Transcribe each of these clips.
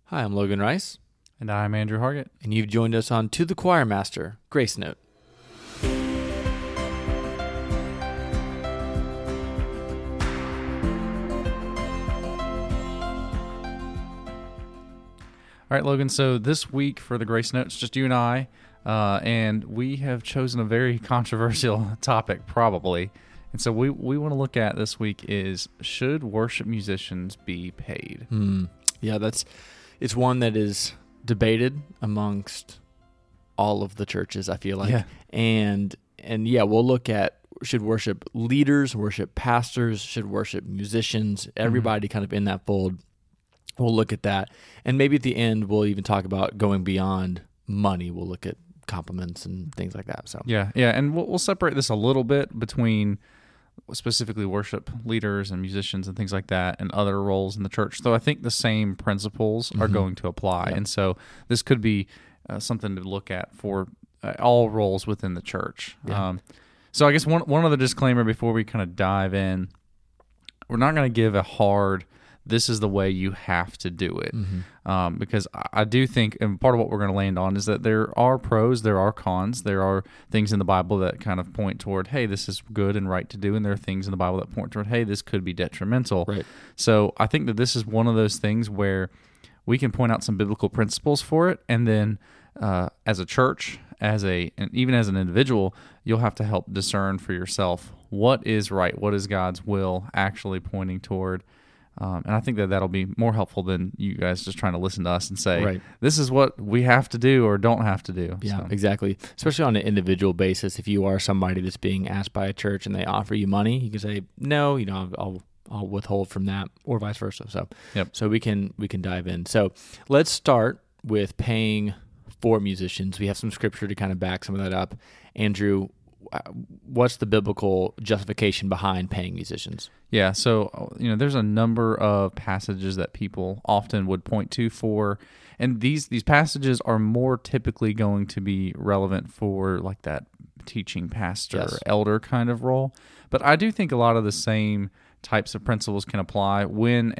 Hi, I'm Logan Rice. And I'm Andrew Hargett. And you've joined us on To the Choir Master, Grace Note. All right, Logan, so this week for the Grace Notes, just you and I, and we have chosen a very controversial topic, probably. And so we want to look at this week is, should worship musicians be paid? Yeah, it's one that is debated amongst all of the churches, I feel like. Yeah. And we'll look at, should worship leaders, worship pastors, should worship musicians, everybody kind of in that fold. We'll look at that. And maybe at the end, we'll even talk about going beyond money. We'll look at compliments and things like that. So Yeah, and we'll separate this a little bit between specifically worship leaders and musicians and things like that and other roles in the church. So I think the same principles are going to apply. Yep. And so this could be something to look at for all roles within the church. Yeah. So I guess one other disclaimer before we kind of dive in, we're not going to give a hard, this is the way you have to do it. Because I do think, and part of what we're going to land on is that there are pros, there are cons, there are things in the Bible that kind of point toward, hey, this is good and right to do, and there are things in the Bible that point toward, hey, this could be detrimental. Right. So I think that this is one of those things where we can point out some biblical principles for it, and then as a church, and even as an individual, you'll have to help discern for yourself what is right, what is God's will actually pointing toward. And I think that that'll be more helpful than you guys just trying to listen to us and say, Right. This is what we have to do or don't have to do. Yeah, So, exactly. Especially on an individual basis. If you are somebody that's being asked by a church and they offer you money, you can say, no, I'll withhold from that, or vice versa. So, Yep. So we can dive in. So let's start with paying for musicians. We have some scripture to kind of back some of that up. Andrew, what's the biblical justification behind paying musicians? Yeah, so there's a number of passages that people often would point to for, and these passages are more typically going to be relevant for like that teaching pastor, Yes. elder kind of role. But I do think a lot of the same types of principles can apply when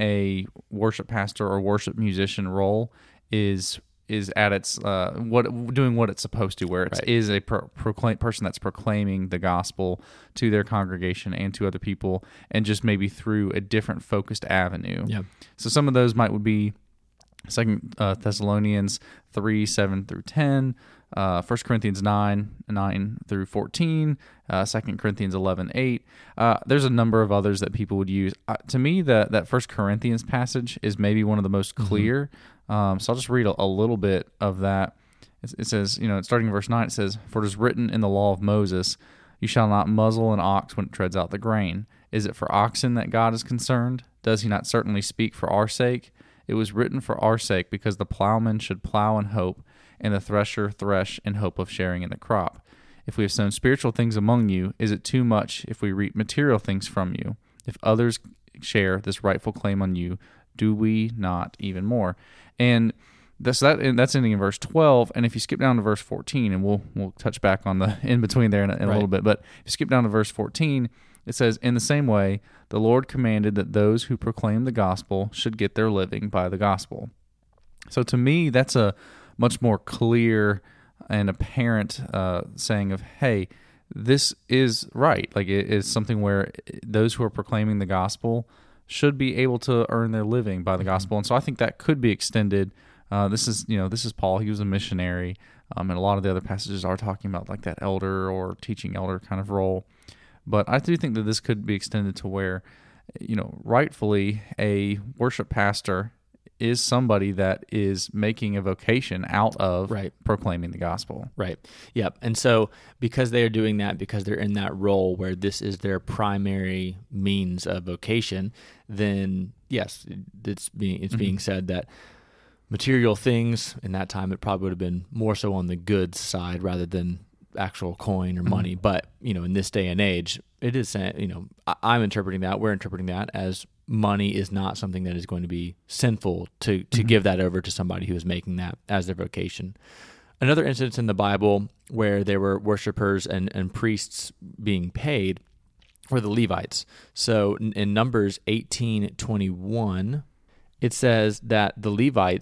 a worship pastor or worship musician role is at its doing what it's supposed to, where it Right. is a person that's proclaiming the gospel to their congregation and to other people, and just maybe through a different focused avenue. Yeah. So some of those would be 2 Thessalonians 3:7 through 10, 1 Corinthians 9 through 14, 2 Corinthians 11:8. There's a number of others that people would use. To me, that 1 Corinthians passage is maybe one of the most clear. So I'll just read a little bit of that. It says, starting in verse 9, it says, "For it is written in the law of Moses, you shall not muzzle an ox when it treads out the grain. Is it for oxen that God is concerned? Does he not certainly speak for our sake? It was written for our sake, because the plowman should plow in hope, and the thresher thresh in hope of sharing in the crop. If we have sown spiritual things among you, is it too much if we reap material things from you? If others share this rightful claim on you, do we not even more?" And that's ending in verse 12. And if you skip down to verse 14, and we'll touch back on the in between there in a little bit, but if you skip down to verse 14, it says, "In the same way, the Lord commanded that those who proclaim the gospel should get their living by the gospel." So to me, that's a much more clear and apparent saying of, hey, this is right. Like, it is something where those who are proclaiming the gospel should be able to earn their living by the gospel. And so I think that could be extended. This is Paul. He was a missionary, and a lot of the other passages are talking about like that elder or teaching elder kind of role. But I do think that this could be extended to where, rightfully a worship pastor is somebody that is making a vocation out of proclaiming the gospel. Right. Yep. And so because they are doing that, because they're in that role where this is their primary means of vocation, then yes, it's being said that material things in that time, it probably would have been more so on the goods side rather than actual coin or money. But, in this day and age, it is, I'm interpreting that, we're interpreting that as money is not something that is going to be sinful to give that over to somebody who is making that as their vocation. Another instance in the Bible where there were worshipers and priests being paid were the Levites. So in Numbers 18:21, it says that the Levites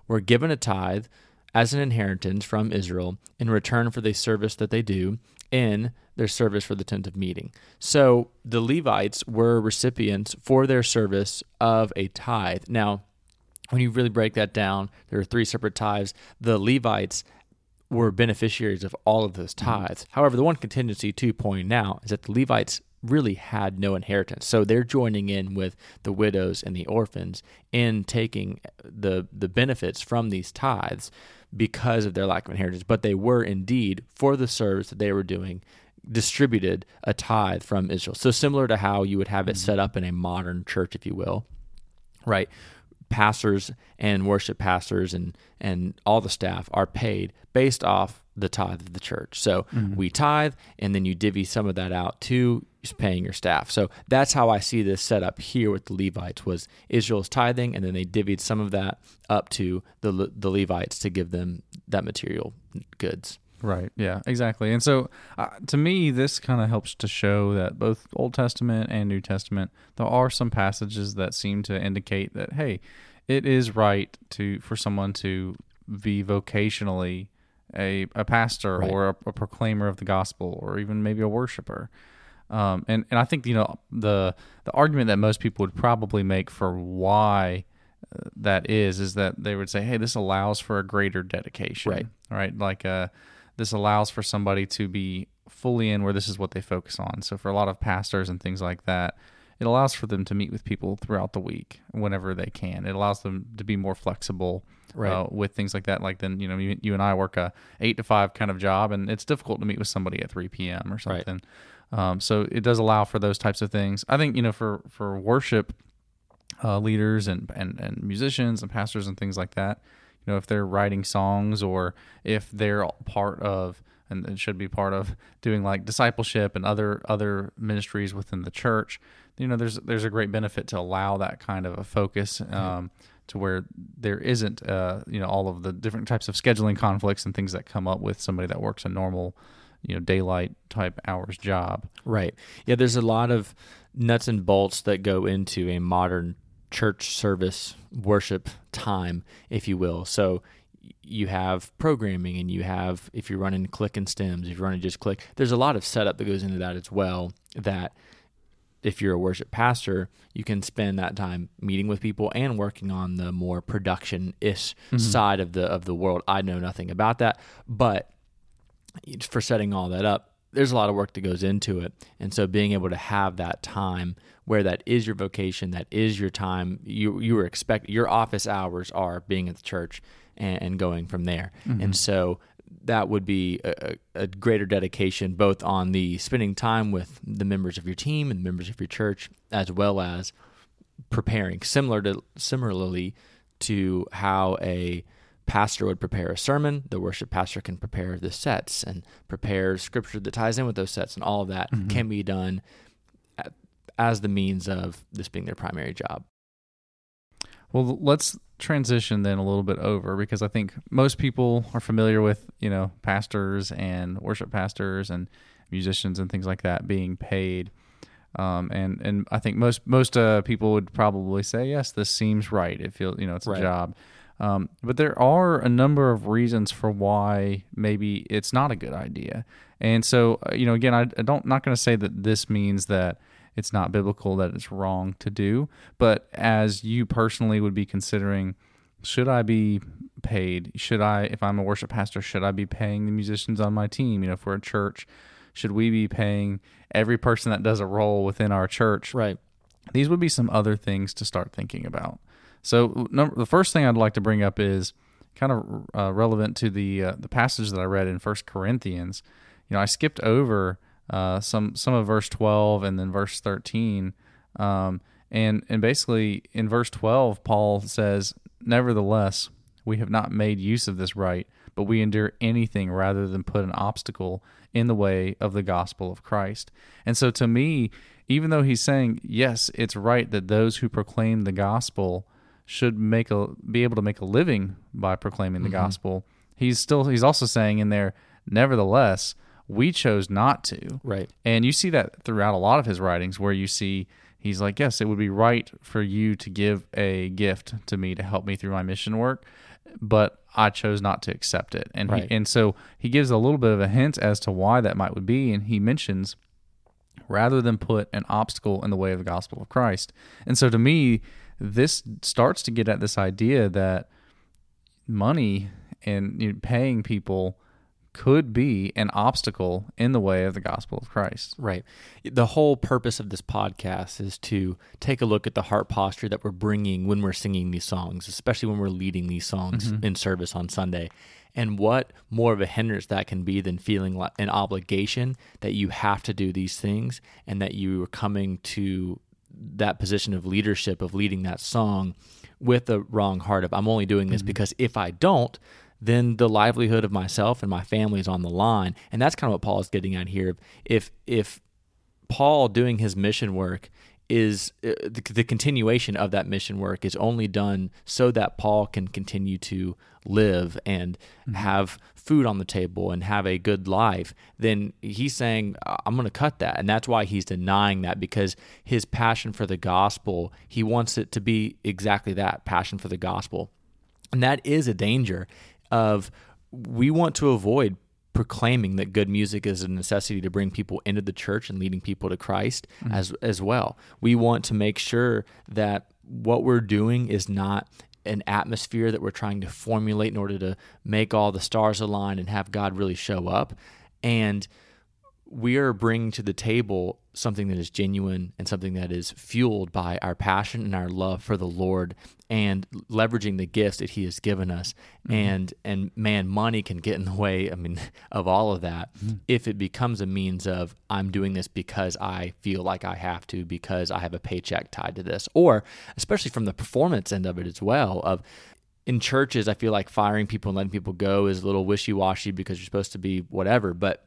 were given a tithe as an inheritance from Israel in return for the service that they do in their service for the tent of meeting. So the Levites were recipients for their service of a tithe. Now, when you really break that down, there are 3 separate tithes. The Levites were beneficiaries of all of those tithes. However, the one contingency to point out is that the Levites really had no inheritance. So they're joining in with the widows and the orphans in taking the benefits from these tithes because of their lack of inheritance. But they were indeed, for the service that they were doing, distributed a tithe from Israel. So similar to how you would have it set up in a modern church, if you will, right? Pastors and worship pastors and all the staff are paid based off the tithe of the church. So we tithe, and then you divvy some of that out to paying your staff. So that's how I see this set up here with the Levites, was Israel's tithing, and then they divvied some of that up to the Levites to give them that material goods. Right. Yeah, exactly. And so to me, this kind of helps to show that both Old Testament and New Testament, there are some passages that seem to indicate that, hey, it is right for someone to be vocationally a pastor, right, or a proclaimer of the gospel, or even maybe a worshiper. And I think, the argument that most people would probably make for why that is that they would say, hey, this allows for a greater dedication. Right? Like this allows for somebody to be fully in where this is what they focus on. So for a lot of pastors and things like that, it allows for them to meet with people throughout the week whenever they can. It allows them to be more flexible with things like that. Like then, you and I work a 8 to 5 kind of job, and it's difficult to meet with somebody at 3 p.m. or something. Right. So it does allow for those types of things. I think, for worship leaders and musicians and pastors and things like that, if they're writing songs, or if they're part of, and it should be part of, doing like discipleship and other ministries within the church, there's a great benefit to allow that kind of a focus to where there isn't all of the different types of scheduling conflicts and things that come up with somebody that works a normal daylight type hours job. Right. Yeah, there's a lot of nuts and bolts that go into a modern church service worship time, if you will. So you have programming, and you have, if you're running click and stems, if you're running just click, there's a lot of setup that goes into that as well, that if you're a worship pastor, you can spend that time meeting with people and working on the more production-ish side of the world. I know nothing about that, but for setting all that up, there's a lot of work that goes into it. And so being able to have that time where that is your vocation, that is your time, you were your office hours are being at the church and going from there. And so that would be a greater dedication, both on the spending time with the members of your team and members of your church, as well as preparing, similarly to how a pastor would prepare a sermon. The worship pastor can prepare the sets and prepare scripture that ties in with those sets, and all of that can be done as the means of this being their primary job. Well, let's transition then a little bit over, because I think most people are familiar with, pastors and worship pastors and musicians and things like that being paid. And I think most people would probably say, yes, this seems right. It feels, it's a job. But there are a number of reasons for why maybe it's not a good idea. And so, again, I'm not going to say that this means that it's not biblical, that it's wrong to do. But as you personally would be considering, should I be paid? If I'm a worship pastor, should I be paying the musicians on my team? If we're a church, should we be paying every person that does a role within our church? Right. These would be some other things to start thinking about. So the first thing I'd like to bring up is kind of relevant to the passage that I read in 1 Corinthians. I skipped over some of verse 12 and then verse 13. And basically in verse 12, Paul says, "Nevertheless, we have not made use of this right, but we endure anything rather than put an obstacle in the way of the gospel of Christ." And so to me, even though he's saying, yes, it's right that those who proclaim the gospel should be able to make a living by proclaiming the gospel, he's also saying in there, nevertheless, we chose not to. Right. And you see that throughout a lot of his writings, where you see he's like, yes, it would be right for you to give a gift to me to help me through my mission work, but I chose not to accept it. And Right. and so he gives a little bit of a hint as to why that might would be, and he mentions rather than put an obstacle in the way of the gospel of Christ. And so to me, this starts to get at this idea that money and paying people could be an obstacle in the way of the gospel of Christ. Right. The whole purpose of this podcast is to take a look at the heart posture that we're bringing when we're singing these songs, especially when we're leading these songs in service on Sunday. And what more of a hindrance that can be than feeling like an obligation that you have to do these things, and that you are coming to that position of leadership, of leading that song with the wrong heart of, I'm only doing this because if I don't, then the livelihood of myself and my family is on the line. And that's kind of what Paul is getting at here. If Paul doing his mission work is the continuation of that mission work is only done so that Paul can continue to live and have food on the table and have a good life, then he's saying, I'm going to cut that. And that's why he's denying that, because his passion for the gospel, he wants it to be exactly that, passion for the gospel. And that is a danger of, we want to avoid proclaiming that good music is a necessity to bring people into the church and leading people to Christ as well. We want to make sure that what we're doing is not an atmosphere that we're trying to formulate in order to make all the stars align and have God really show up. And we are bringing to the table something that is genuine and something that is fueled by our passion and our love for the Lord, and leveraging the gifts that He has given us. And man, money can get in the way, of all of that if it becomes a means of, I'm doing this because I feel like I have to, because I have a paycheck tied to this, or especially from the performance end of it as well. Of in churches, I feel like firing people and letting people go is a little wishy-washy because you're supposed to be whatever, but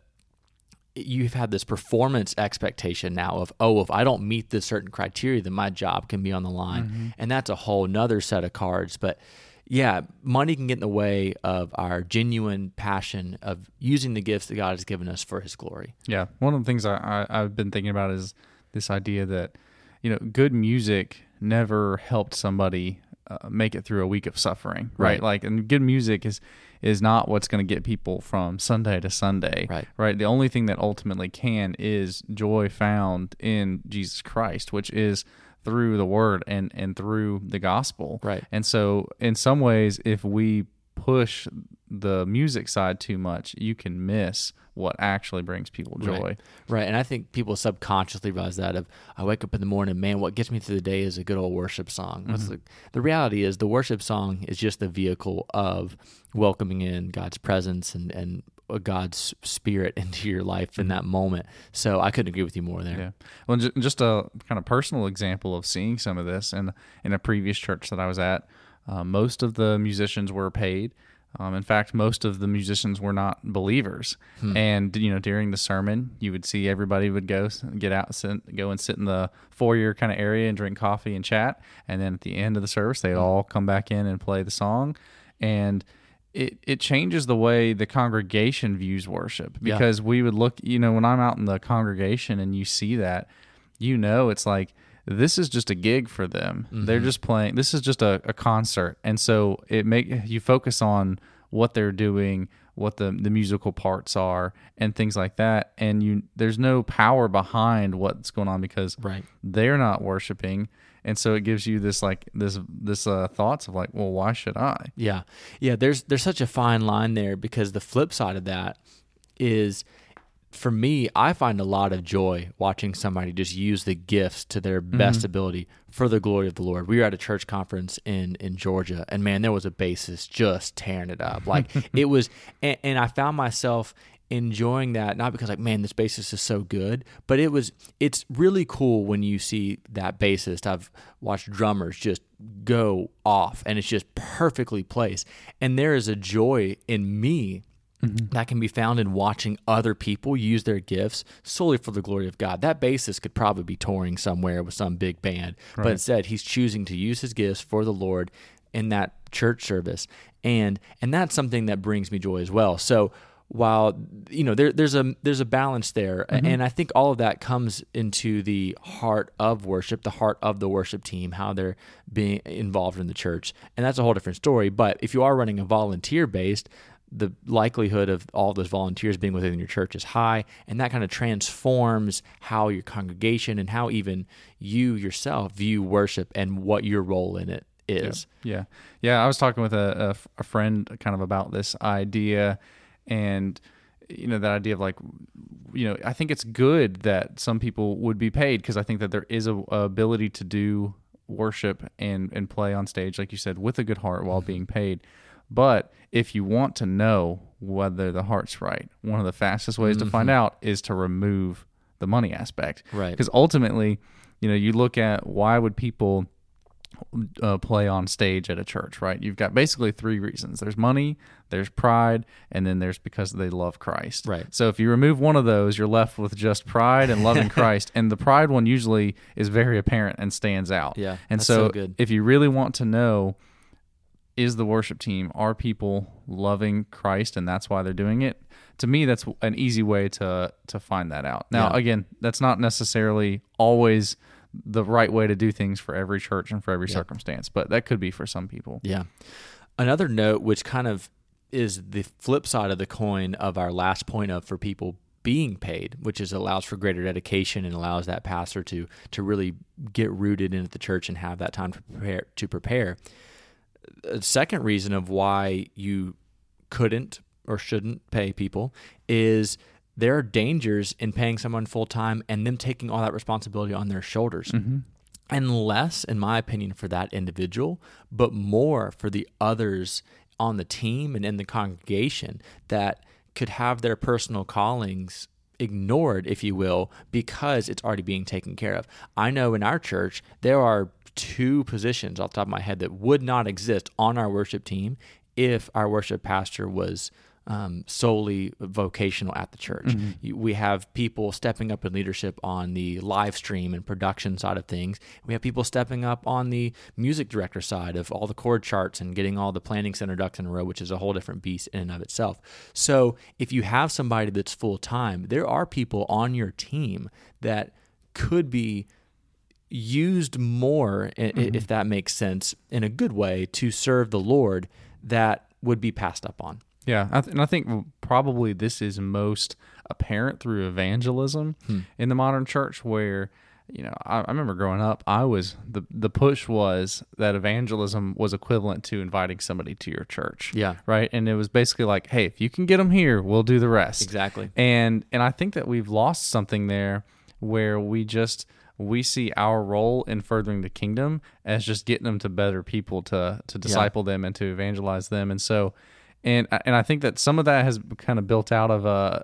you've had this performance expectation now of, if I don't meet this certain criteria, then my job can be on the line. And that's a whole nother set of cards. But yeah, money can get in the way of our genuine passion of using the gifts that God has given us for His glory. Yeah. One of the things I've been thinking about is this idea that, good music never helped somebody make it through a week of suffering, right? Like, and good music is not what's going to get people from Sunday to Sunday, right? The only thing that ultimately can is joy found in Jesus Christ, which is through the Word and through the gospel. Right. And so in some ways, if we push the music side too much, you can miss what actually brings people joy. Right. And I think people subconsciously realize that I wake up in the morning, man, what gets me through the day is a good old worship song. The reality is the worship song is just the vehicle of welcoming in God's presence and God's spirit into your life in that moment. So I couldn't agree with you more there. Yeah. Well, just a kind of personal example of seeing some of this in a previous church that I was at, most of the musicians were paid. In fact, most of the musicians were not believers. And, during the sermon, you would see everybody would go and sit in the foyer kind of area and drink coffee and chat. And then at the end of the service, they'd all come back in and play the song. And it changes the way the congregation views worship, because we would look, when I'm out in the congregation and you see that, it's like, this is just a gig for them. They're just playing. This is just a concert. And so you focus on what they're doing, what the musical parts are, and things like that. And there's no power behind what's going on, because they're not worshiping. And so it gives you this thoughts of like, well, why should I? Yeah. There's such a fine line there, because the flip side of that is, for me, I find a lot of joy watching somebody just use the gifts to their best ability for the glory of the Lord. We were at a church conference in Georgia, and man, there was a bassist just tearing it up. Like it was, and I found myself enjoying that, not because like, man, this bassist is so good, but it's really cool when you see that bassist. I've watched drummers just go off, and it's just perfectly placed. And there is a joy in me that can be found in watching other people use their gifts solely for the glory of God. That bassist could probably be touring somewhere with some big band, but instead he's choosing to use his gifts for the Lord. in that church service. And that's something that brings me joy as well. So while there's a balance there, and I think all of that comes into the heart of worship, the heart of the worship team, how they're being involved in the church, and that's a whole different story. But if you are running a volunteer based, the likelihood of all those volunteers being within your church is high, and that kind of transforms how your congregation and how even you yourself view worship and what your role in it is. Yeah. I was talking with a friend kind of about this idea, and that idea of like, I think it's good that some people would be paid, because I think that there is a ability to do worship and play on stage, like you said, with a good heart while being paid. But if you want to know whether the heart's right, one of the fastest ways to find out is to remove the money aspect. Right. Because ultimately, you look at why would people play on stage at a church, right? You've got basically three reasons. There's money, there's pride, and then there's because they love Christ. Right. So if you remove one of those, you're left with just pride and loving Christ. And the pride one usually is very apparent and stands out. Yeah. And that's so good. if you really want to know, is the worship team, are people loving Christ and that's why they're doing it? To me, that's an easy way to find that out. Now, again, that's not necessarily always the right way to do things for every church and for every circumstance, but that could be for some people. Yeah. Another note, which kind of is the flip side of the coin of our last point of for people being paid, which is allows for greater dedication and allows that pastor to really get rooted into the church and have that time to prepare. A second reason of why you couldn't or shouldn't pay people is there are dangers in paying someone full-time and them taking all that responsibility on their shoulders. And less, in my opinion, for that individual, but more for the others on the team and in the congregation that could have their personal callings ignored, if you will, because it's already being taken care of. I know in our church, there are 2 positions off the top of my head that would not exist on our worship team if our worship pastor was solely vocational at the church. We have people stepping up in leadership on the live stream and production side of things. We have people stepping up on the music director side of all the chord charts and getting all the planning center ducks in a row, which is a whole different beast in and of itself. So if you have somebody that's full-time, there are people on your team that could be used more, if that makes sense, in a good way to serve the Lord that would be passed up on. Yeah, and I think probably this is most apparent through evangelism in the modern church, where I remember growing up, the push was that evangelism was equivalent to inviting somebody to your church. Yeah. Right? And it was basically like, hey, if you can get them here, we'll do the rest. Exactly. And I think that we've lost something there where we see our role in furthering the kingdom as just getting them to better people to disciple them and to evangelize them. And so and I think that some of that has kind of built out of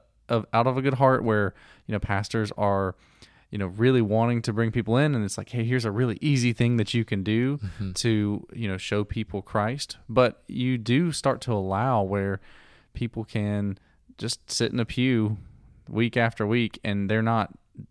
a good heart, where pastors are really wanting to bring people in, and it's like, hey, here's a really easy thing that you can do to show people Christ. But you do start to allow where people can just sit in a pew week after week, and they're not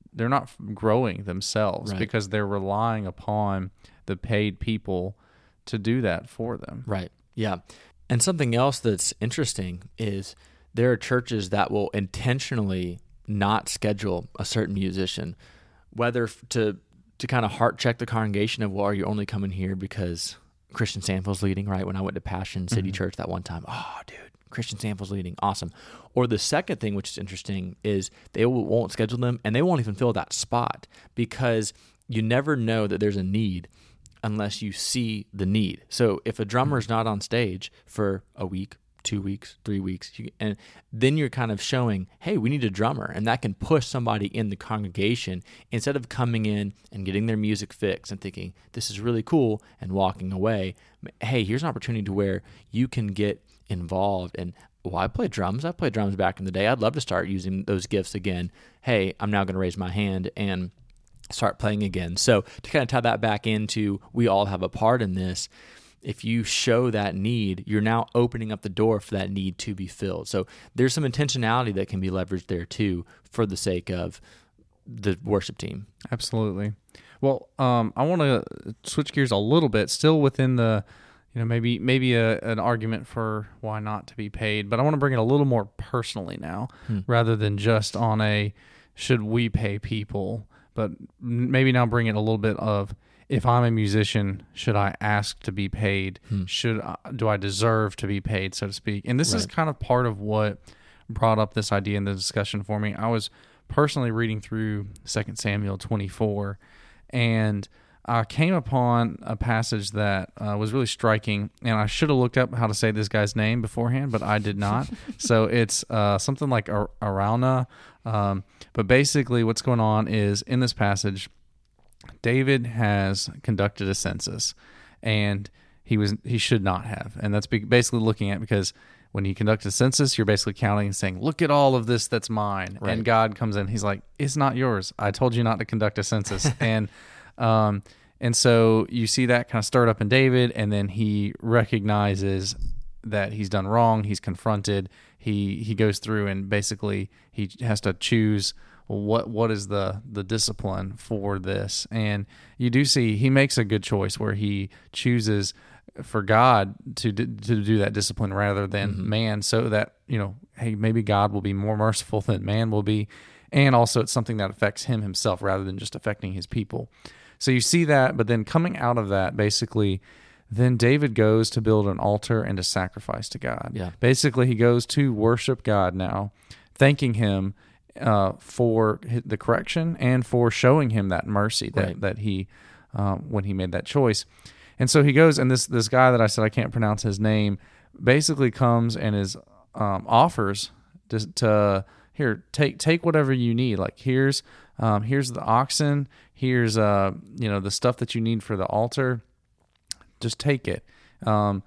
growing themselves, because they're relying upon the paid people to do that for them. Right. Yeah. And something else that's interesting is there are churches that will intentionally not schedule a certain musician, whether to kind of heart check the congregation of, well, are you only coming here because Christian Sandfield's leading, right? When I went to Passion City Church that one time, oh, dude, Christian Sandfield's leading, awesome. Or the second thing, which is interesting, is they won't schedule them, and they won't even fill that spot, because you never know that there's a need unless you see the need. So if a drummer is not on stage for a week, 2 weeks, 3 weeks, and then you're kind of showing, hey, we need a drummer, and that can push somebody in the congregation instead of coming in and getting their music fixed and thinking, this is really cool, and walking away. Hey, here's an opportunity to where you can get involved. And well, I played drums back in the day. I'd love to start using those gifts again. Hey, I'm now going to raise my hand and start playing again. So to kind of tie that back into, we all have a part in this. If you show that need, you're now opening up the door for that need to be filled. So there's some intentionality that can be leveraged there too, for the sake of the worship team. Absolutely. Well, I want to switch gears a little bit, still within the maybe an argument for why not to be paid, but I want to bring it a little more personally now, rather than just on a should we pay people, but maybe now bring it a little bit of, if I'm a musician, should I ask to be paid? Do I deserve to be paid, so to speak? And this is kind of part of what brought up this idea in the discussion for me. I was personally reading through 2 Samuel 24, and I came upon a passage that was really striking, and I should have looked up how to say this guy's name beforehand, but I did not. So it's something like Araunah. But basically what's going on is, in this passage, David has conducted a census, and he should not have. And that's basically looking at, because when he conducts a census, you're basically counting and saying, look at all of this that's mine. Right. And God comes in, he's like, it's not yours. I told you not to conduct a census. And so you see that kind of stirred up in David, and then he recognizes that he's done wrong. He's confronted. He goes through, and basically he has to choose what is the discipline for this. And you do see he makes a good choice where he chooses for God to do that discipline rather than man, so that, hey, maybe God will be more merciful than man will be. And also it's something that affects him himself rather than just affecting his people. So you see that, but then coming out of that, basically, then David goes to build an altar and to sacrifice to God. Yeah. Basically, he goes to worship God now, thanking him for the correction and for showing him that mercy that he when he made that choice. And so he goes, and this guy that I said I can't pronounce his name basically comes and offers to here, take whatever you need. Like here's the oxen, here's the stuff that you need for the altar. Just take it. And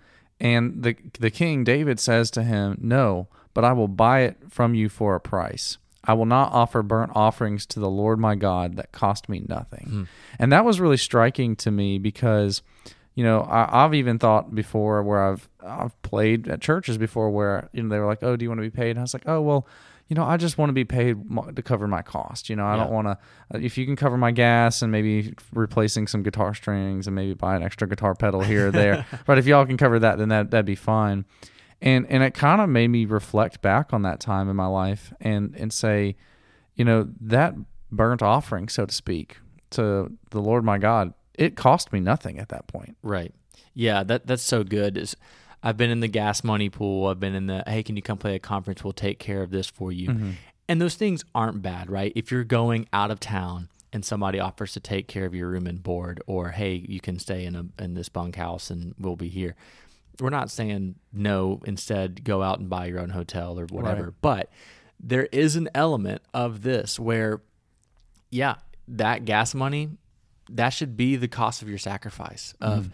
the king David says to him, no, but I will buy it from you for a price. I will not offer burnt offerings to the Lord my God that cost me nothing. And that was really striking to me because, I've even thought before where I've played at churches before where, they were like, oh, do you want to be paid? And I was like, oh, well, I just want to be paid to cover my cost. I don't want to, if you can cover my gas and maybe replacing some guitar strings and maybe buy an extra guitar pedal here or there. But if y'all can cover that, then that'd be fine. And it kind of made me reflect back on that time in my life and say, that burnt offering, so to speak, to the Lord my God, it cost me nothing at that point. Right. Yeah, that's so good. I've been in the gas money pool. I've been in the, hey, can you come play a conference? We'll take care of this for you. And those things aren't bad, right? If you're going out of town and somebody offers to take care of your room and board, or, hey, you can stay in this bunkhouse and we'll be here. We're not saying no, instead go out and buy your own hotel or whatever. Right. But there is an element of this where, that gas money, that should be the cost of your sacrifice of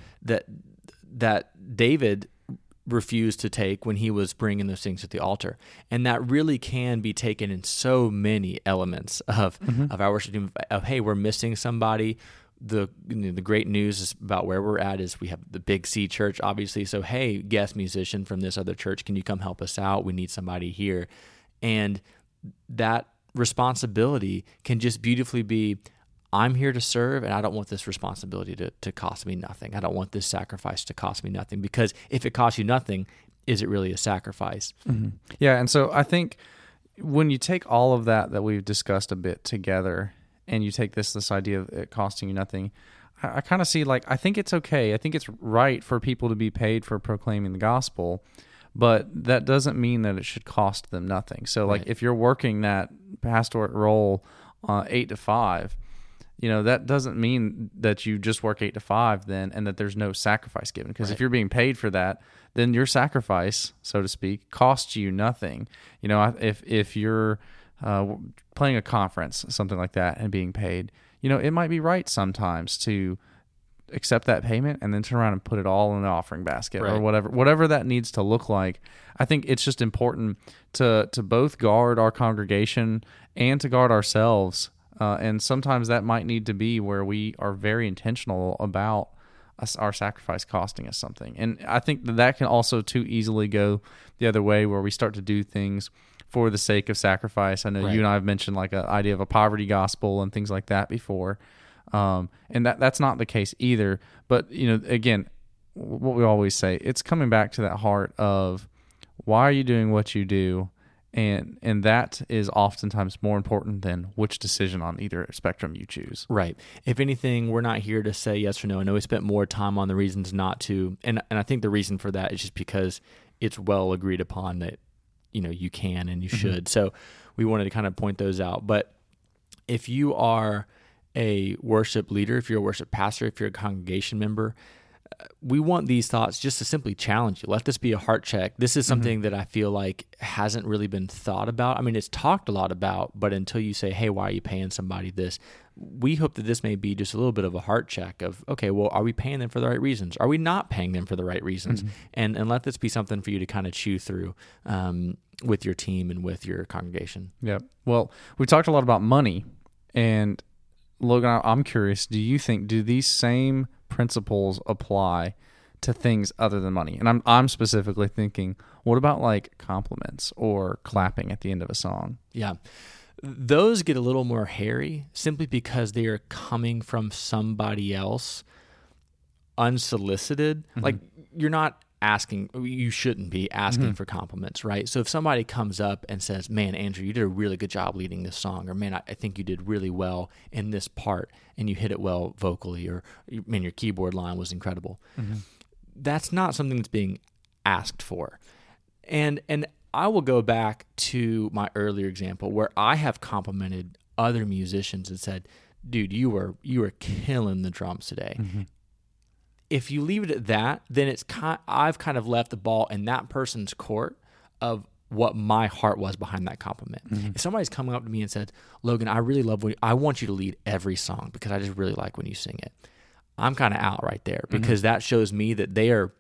that David refused to take when he was bringing those things to the altar. And that really can be taken in so many elements of our worship team, of, hey, we're missing somebody. The great news is about where we're at is we have the Big C church, obviously. So, hey, guest musician from this other church, can you come help us out? We need somebody here. And that responsibility can just beautifully be, I'm here to serve, and I don't want this responsibility to cost me nothing. I don't want this sacrifice to cost me nothing, because if it costs you nothing, is it really a sacrifice? Yeah, and so I think when you take all of that we've discussed a bit together, and you take this idea of it costing you nothing, I kind of see, I think it's okay. I think it's right for people to be paid for proclaiming the gospel, but that doesn't mean that it should cost them nothing. So, if you're working that pastorate role 8 to 5, that doesn't mean that you just work 8 to 5 then, and that there's no sacrifice given. Because if you're being paid for that, then your sacrifice, so to speak, costs you nothing. If you're playing a conference, something like that, and being paid, it might be right sometimes to accept that payment and then turn around and put it all in the offering basket or whatever that needs to look like. I think it's just important to both guard our congregation and to guard ourselves. And sometimes that might need to be where we are very intentional about our sacrifice costing us something. And I think that can also too easily go the other way, where we start to do things for the sake of sacrifice. I know you and I have mentioned an idea of a poverty gospel and things like that before. And that's not the case either. But, again, what we always say, it's coming back to that heart of why are you doing what you do? And that is oftentimes more important than which decision on either spectrum you choose. Right. If anything, we're not here to say yes or no. I know we spent more time on the reasons not to, and I think the reason for that is just because it's well agreed upon that, you can and you should. So we wanted to kind of point those out. But if you are a worship leader, if you're a worship pastor, if you're a congregation member, we want these thoughts just to simply challenge you. Let this be a heart check. This is something that I feel like hasn't really been thought about. I mean, it's talked a lot about, but until you say, hey, why are you paying somebody this? We hope that this may be just a little bit of a heart check of, okay, well, are we paying them for the right reasons? Are we not paying them for the right reasons? And let this be something for you to kind of chew through with your team and with your congregation. Yep. Well, we talked a lot about money, and Logan, I'm curious, do these same principles apply to things other than money? And I'm specifically thinking, what about like compliments or clapping at the end of a song? Yeah. Those get a little more hairy simply because they are coming from somebody else unsolicited. Like, you're not asking, you shouldn't be asking for compliments, right? So if somebody comes up and says, man, Andrew, you did a really good job leading this song, or man, I think you did really well in this part and you hit it well vocally, or man, your keyboard line was incredible. That's not something that's being asked for. And I will go back to my earlier example where I have complimented other musicians and said, dude, you were killing the drums today. If you leave it at that, then I've kind of left the ball in that person's court of what my heart was behind that compliment. If somebody's coming up to me and said, Logan, I really love I want you to lead every song because I just really like when you sing it, I'm kind of out right there because that shows me that they are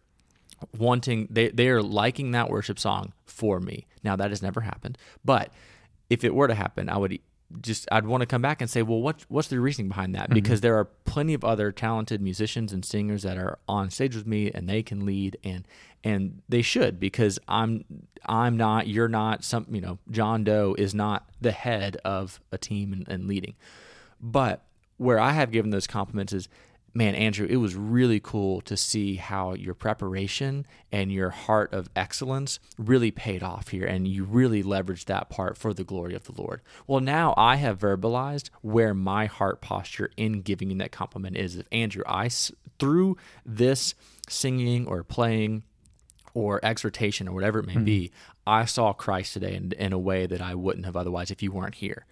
they are liking that worship song for me. Now, that has never happened, but if it were to happen, I'd want to come back and say, well, what's the reasoning behind that? Because there are plenty of other talented musicians and singers that are on stage with me and they can lead and they should, because I'm not, you're not, John Doe is not the head of a team and leading. But where I have given those compliments is, man, Andrew, it was really cool to see how your preparation and your heart of excellence really paid off here, and you really leveraged that part for the glory of the Lord. Well, now I have verbalized where my heart posture in giving you that compliment is. If Andrew, through this singing or playing or exhortation or whatever it may be, I saw Christ today in a way that I wouldn't have otherwise if you weren't here.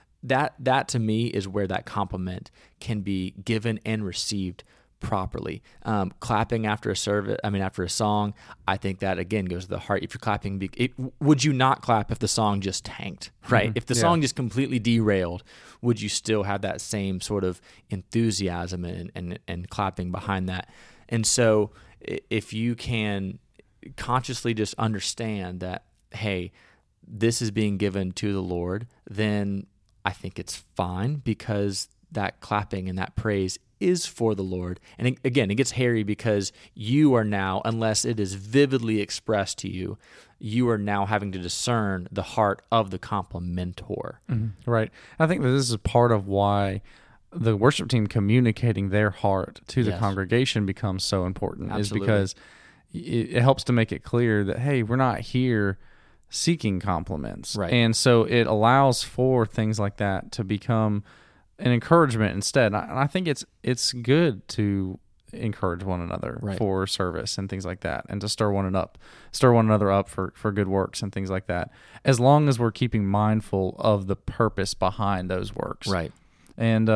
That to me is where that compliment can be given and received properly. Clapping after after a song, I think that again goes to the heart. If you're clapping, would you not clap if the song just tanked, right? If the song just completely derailed, would you still have that same sort of enthusiasm and clapping behind that? And so if you can consciously just understand that, hey, this is being given to the Lord, then I think it's fine, because that clapping and that praise is for the Lord. And again, it gets hairy because you are now, unless it is vividly expressed to you, you are now having to discern the heart of the complimentor. Right. I think that this is part of why the worship team communicating their heart to the congregation becomes so important. Absolutely. Is because it helps to make it clear that, hey, we're not here seeking compliments. Right. And so it allows for things like that to become an encouragement instead. And I think it's good to encourage one another for service and things like that, and to stir one another up for good works and things like that, as long as we're keeping mindful of the purpose behind those works. Right. And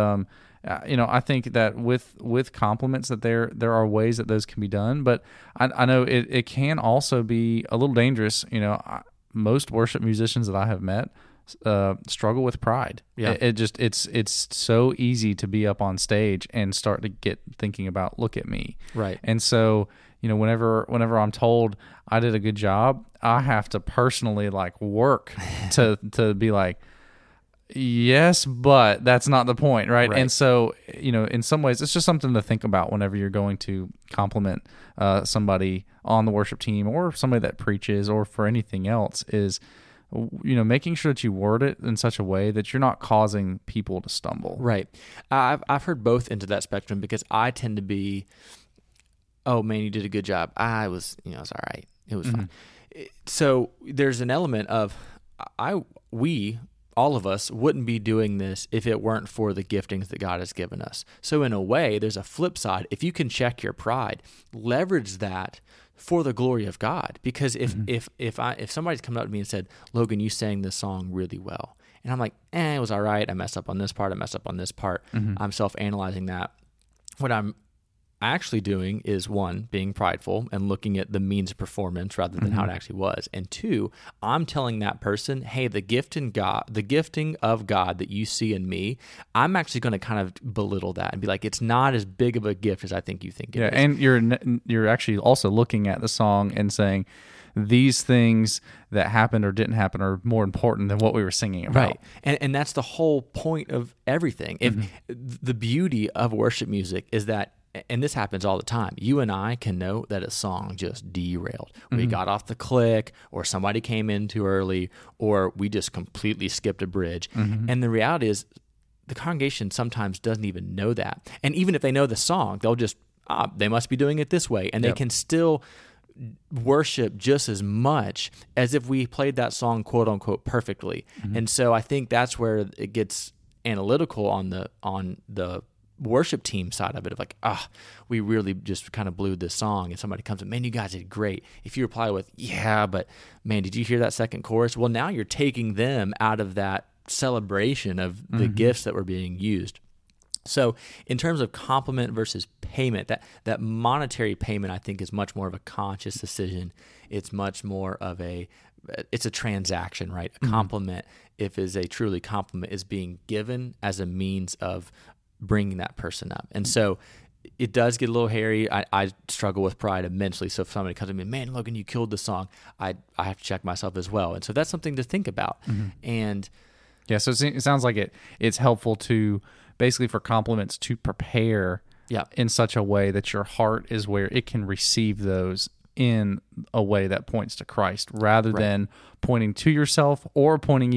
I think that with compliments, that there are ways that those can be done, but I know it can also be a little dangerous. Most worship musicians that I have met struggle with pride. Yeah. It's so easy to be up on stage and start to get thinking about, look at me. Right. And so, whenever I'm told I did a good job, I have to personally work to be like, yes, but that's not the point, right? And so, in some ways, it's just something to think about whenever you're going to compliment somebody on the worship team, or somebody that preaches, or for anything else, is making sure that you word it in such a way that you're not causing people to stumble. Right. I've heard both into that spectrum, because I tend to be oh man, you did a good job. It was all right. It was fine. So there's an element of all of us wouldn't be doing this if it weren't for the giftings that God has given us. So in a way, there's a flip side. If you can check your pride, leverage that for the glory of God. Because if somebody's come up to me and said, Logan, you sang this song really well, and I'm like, it was all right. I messed up on this part. I messed up on this part. I'm self-analyzing that. What I'm actually doing is, one, being prideful and looking at the means of performance rather than how it actually was. And two, I'm telling that person, hey, the gifting of God that you see in me, I'm actually going to kind of belittle that and be like, it's not as big of a gift as I think you think it is. And you're actually also looking at the song and saying, these things that happened or didn't happen are more important than what we were singing about. Right. And that's the whole point of everything. If the beauty of worship music is that, and this happens all the time, you and I can know that a song just derailed. We got off the click, or somebody came in too early, or we just completely skipped a bridge. And the reality is the congregation sometimes doesn't even know that. And even if they know the song, they'll just, they must be doing it this way. And they can still worship just as much as if we played that song, quote unquote, perfectly. And so I think that's where it gets analytical on the worship team side of it, of like, we really just kind of blew this song, and somebody comes up, man, you guys did great. If you reply with, yeah, but man, did you hear that second chorus? Well, now you're taking them out of that celebration of the gifts that were being used. So in terms of compliment versus payment, that monetary payment, I think, is much more of a conscious decision. It's much more of it's a transaction, right? A compliment, if is a truly compliment, is being given as a means of bringing that person up. And so it does get a little hairy. I struggle with pride immensely. So if somebody comes to me, man, Logan, you killed the song, I have to check myself as well. And so that's something to think about. And yeah, so it sounds like it's helpful to basically for compliments to prepare in such a way that your heart is where it can receive those in a way that points to Christ, rather than pointing to yourself or pointing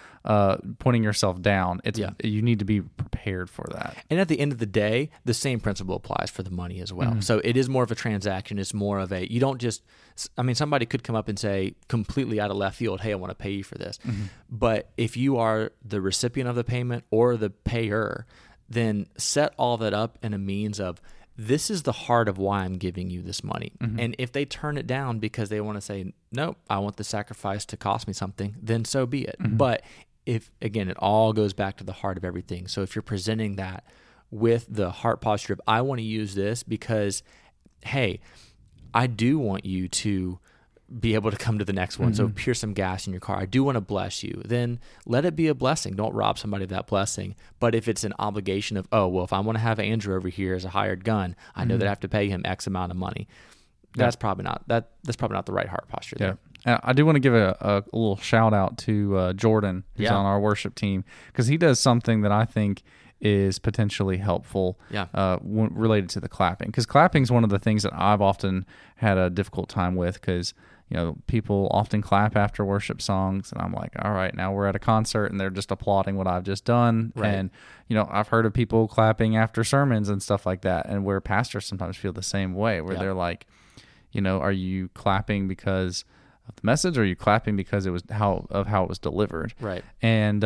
yourself down. You need to be prepared for that. And at the end of the day, the same principle applies for the money as well. So it is more of a transaction. It's more of you don't just, somebody could come up and say completely out of left field, hey, I want to pay you for this. But if you are the recipient of the payment or the payer, then set all that up in a means of, this is the heart of why I'm giving you this money. And if they turn it down because they want to say, nope, I want the sacrifice to cost me something, then so be it. But if, again, it all goes back to the heart of everything. So if you're presenting that with the heart posture of, I want to use this because, hey, I do want you to be able to come to the next one. So pour some gas in your car. I do want to bless you. Then let it be a blessing. Don't rob somebody of that blessing. But if it's an obligation of, if I want to have Andrew over here as a hired gun, I know that I have to pay him X amount of money. That's probably not that's probably not the right heart posture there. I do want to give a little shout out to Jordan, who's on our worship team, because he does something that I think is potentially helpful related to the clapping. Because clapping is one of the things that I've often had a difficult time with, because people often clap after worship songs, and I'm like, all right, now we're at a concert and they're just applauding what I've just done. Right. And, I've heard of people clapping after sermons and stuff like that, and where pastors sometimes feel the same way, where they're like, are you clapping because of the message, or are you clapping because it was how it was delivered? Right. And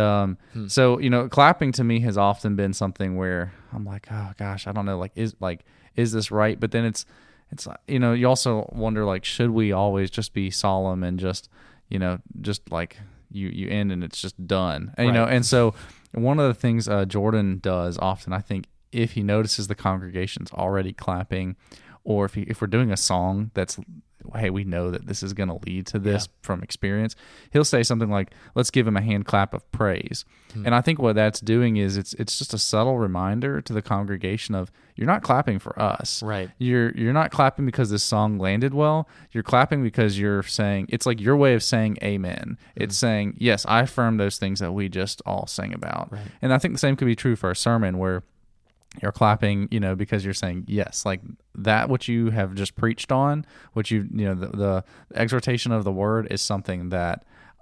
so, clapping to me has often been something where I'm like, oh gosh, I don't know, is this right? But then it's you also wonder, should we always just be solemn and just like you end and it's just done? And, and so one of the things Jordan does often, I think, if he notices the congregation's already clapping, or if we're doing a song that's, hey, we know that this is going to lead to this from experience, he'll say something like, let's give him a hand clap of praise. And I think what that's doing is it's just a subtle reminder to the congregation of, you're not clapping for us. Right. You're not clapping because this song landed well. You're clapping because you're saying, it's like your way of saying amen. It's saying, yes, I affirm those things that we just all sang about. Right. And I think the same could be true for a sermon, where you're clapping, because you're saying, yes, like that, what you have just preached on, what the exhortation of the word is something that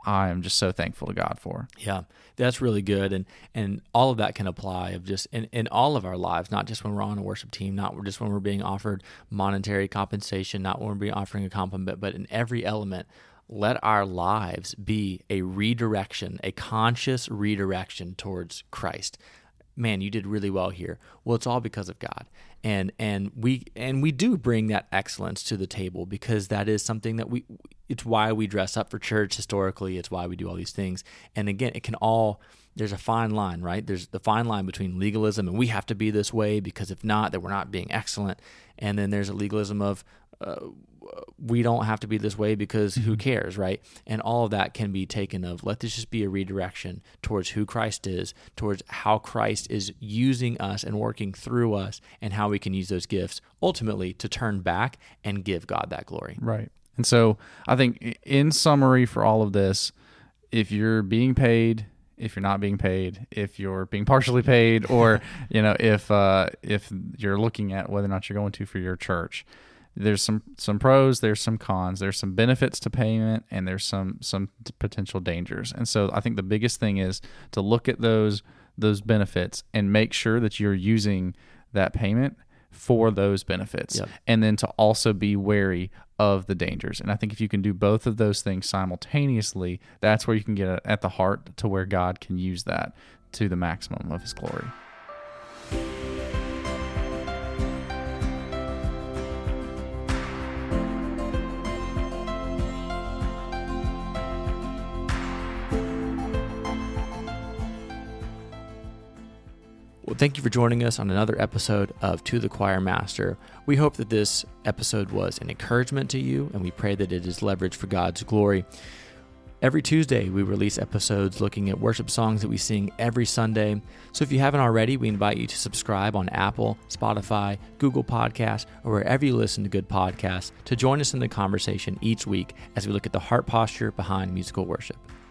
I am just so thankful to God for. Yeah, that's really good. And all of that can apply of just in all of our lives, not just when we're on a worship team, not just when we're being offered monetary compensation, not when we're being offering a compliment, but in every element. Let our lives be a redirection, a conscious redirection towards Christ. Man, you did really well here. Well, it's all because of God. And we do bring that excellence to the table, because that is something that it's why we dress up for church historically. It's why we do all these things. And again, there's a fine line, right? There's the fine line between legalism and we have to be this way, because if not, then we're not being excellent. And then there's a legalism of we don't have to be this way because who cares, right? And all of that can be taken of, let this just be a redirection towards who Christ is, towards how Christ is using us and working through us, and how we can use those gifts ultimately to turn back and give God that glory. Right. And so I think in summary for all of this, if you're being paid, if you're not being paid, if you're being partially paid, or if you're looking at whether or not you're going to for your church, there's some pros, there's some cons, there's some benefits to payment, and there's some potential dangers. And so I think the biggest thing is to look at those benefits and make sure that you're using that payment for those benefits. Yep. And then to also be wary of the dangers. And I think if you can do both of those things simultaneously, that's where you can get at the heart to where God can use that to the maximum of his glory. Well, thank you for joining us on another episode of To the Choir Master. We hope that this episode was an encouragement to you, and we pray that it is leveraged for God's glory. Every Tuesday, we release episodes looking at worship songs that we sing every Sunday. So if you haven't already, we invite you to subscribe on Apple, Spotify, Google Podcasts, or wherever you listen to good podcasts, to join us in the conversation each week as we look at the heart posture behind musical worship.